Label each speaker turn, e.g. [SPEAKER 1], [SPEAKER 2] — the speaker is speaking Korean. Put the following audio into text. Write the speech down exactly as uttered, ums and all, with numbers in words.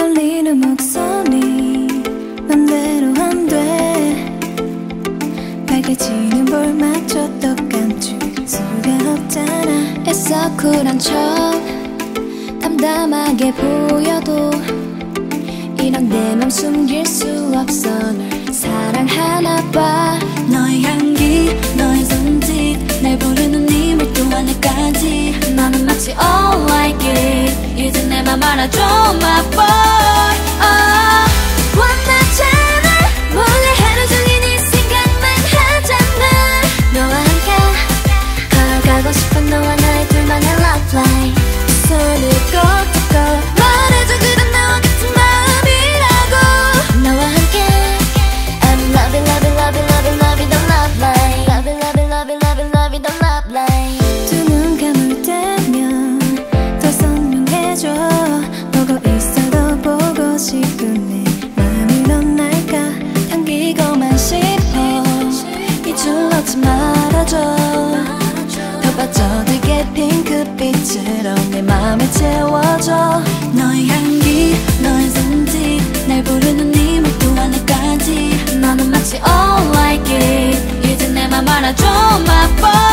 [SPEAKER 1] 떨리는 목소리 맘대로 안돼 빨개지는 볼마저 또 감출 수가 없잖아 애써 쿨한 척 담담하게 보여도 이런 내 맘 숨길 수 없어 널 사랑하나 봐
[SPEAKER 2] 너의 향기 너의 손짓 날 부르는 네 말투 하늘까지
[SPEAKER 1] 너는 마치 all like it 이제 내 맘 알아줘 my boy oh, 원하잖아 몰래 하루 종일 네 생각만 하잖아 너와 함께 걸어가고 싶은 너와 나의 둘만의 love life 손을 꼭 잡고 말해줘 그런 나와 같은 마음이라고 너와 함께 I'm loving loving loving loving loving the love life loving loving loving loving loving the love life 두 눈 감을 때면 더 선명해져 보고 있어도 보고 싶은 내 마음이 넌 날까 당기고만 싶어 이 줄 놓지 말아줘 더 빠져들게 핑크빛으로 내 맘을 채워줘
[SPEAKER 2] 너의 향기 너의 손짓 날 부르는 네 말투 하늘까지
[SPEAKER 1] 너는 마치 all like it 이제 내 맘 알아줘 my boy